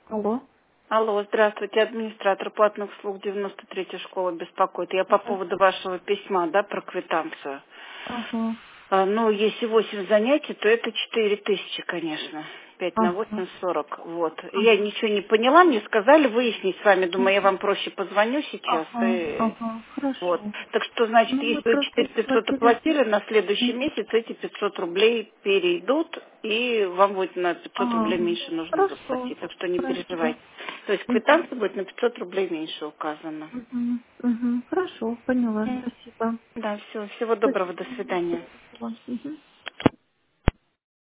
Алло. Алло, здравствуйте, администратор платных услуг 93-й школы беспокоит. Я по поводу вашего письма, да, про квитанцию. Ага. Ну, если 8 занятий, то это 4000, конечно. 5 на Ага. 8 40. Вот. Я Ага. ничего не поняла, мне сказали выяснить с вами. Думаю, я вам проще позвоню сейчас. Ага. И Ага. Вот. Хорошо. Так что, значит, Ну, мы если вы просто 4500 платили. оплатили, на следующий Мгм. месяц эти 500 рублей перейдут, и вам будет на 500 рублей меньше нужно Хорошо. заплатить. Так что не Хорошо. переживайте. То есть Мгм. квитанция будет на 500 рублей меньше указана. Мгм. Мгм. Хорошо, поняла. Спасибо. Да, все. Всего доброго. До Спасибо. свидания. Спасибо. Мгм.